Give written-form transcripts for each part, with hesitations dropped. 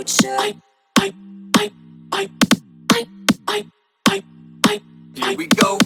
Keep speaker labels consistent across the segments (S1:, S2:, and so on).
S1: Here we go.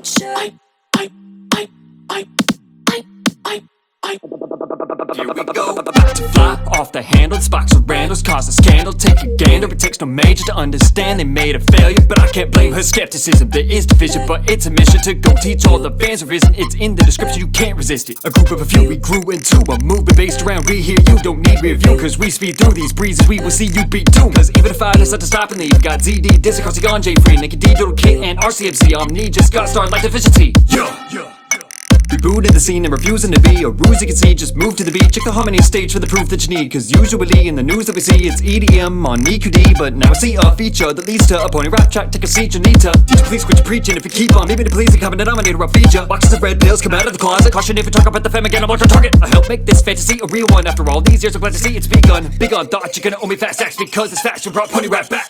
S1: Here we go.
S2: To fly off the handle, sparks of Randall's cause a scandal. Take a gander, it takes no major to understand they made a failure. But I can't blame her skepticism, there is division. But it's a mission to go teach all the fans a reason. It's in the description, you can't resist it. A group of a few, we grew into a movement based around we hear you, don't need review. Cause we speed through these breezes, we will see you beat doom. Cause even if I decide to stop and leave, got ZD, Dizzy, Crossy, on J Free, Nicky D, Doodle Kit, and RCMC. Omni just got started like deficiency. Rebooted the scene and refusing to be a ruse you can see. Just move to the beat, check the harmony stage for the proof that you need. Cause usually in the news that we see, it's EDM on EQD. But now I see a feature that leads to a pony rap track. Take a seat, you need to teach, please quit your preaching. If you keep on leaving to please the common denominator, I'll feed ya. Boxes of red pills come out of the closet. Caution if you talk about the femme again, I'm on target. I help make this fantasy a real one. After all these years, I'm glad to see it's begun. Big on thought, you're gonna owe me fast acts because this fashion brought pony rap back.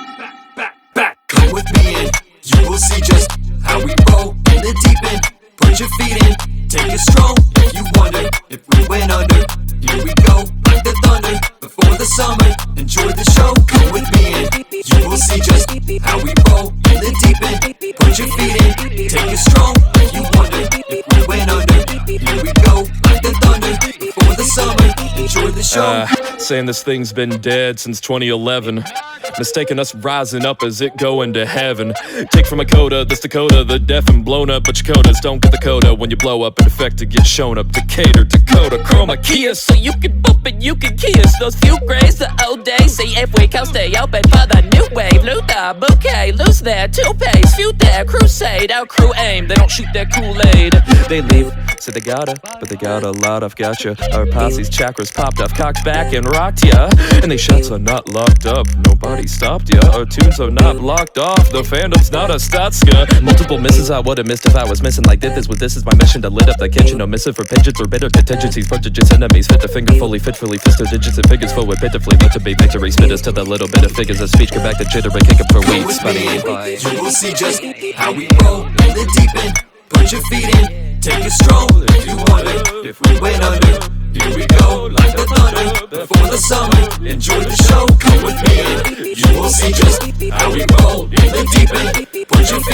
S1: Come with me and you will see just how we roll in the deep end. Put your feet in, take it strong. If you wonder if we went under, here we go, like the thunder. Before the summer, enjoy the show. Come with me and you will see just how we roll in the deep end. Put your feet in, take it strong. If you wonder if we went under, here we go, like the thunder. Before the summer, enjoy the show.
S3: Saying this thing's been dead since 2011. Mistaking us rising up as it going to heaven. Take from a coda, this Dakota, the deaf and blown up. But your codas don't get the coda when you blow up. In effect to get shown up. Decatur, Dakota, Chroma Kia.
S4: So you can bump it, you can kiss those few grays, the old days. See if we can stay open for the new wave. Loot the bouquet, lose their two-pace. Feud their crusade, our crew aim. They don't shoot their Kool-Aid.
S3: They leave, say they gotta, but they got a lot of gotcha. Our posse's chakras popped off, cocked back and rocked ya. And they shots are not locked up, nobody stopped ya. Our tunes are not blocked off, the fandom's not a statska. Multiple misses, I would've missed if I was missing like this is my mission to lit up the kitchen. No missive for pigeons or bitter contingencies, prodigious enemies. Fit the finger fully, fitfully fist digits and figures forward pitifully. Meant to be victory, spit us to the little bit of figures of speech. Come back to jitter and kick it for weeks.
S1: You will see just how we roll in the deep end. Put your feet in, take it strong. If you wonder if we went under, here we go, like the thunder. Before the summer, enjoy the show. Come with me and you will see just how we roll in the deep end. Put your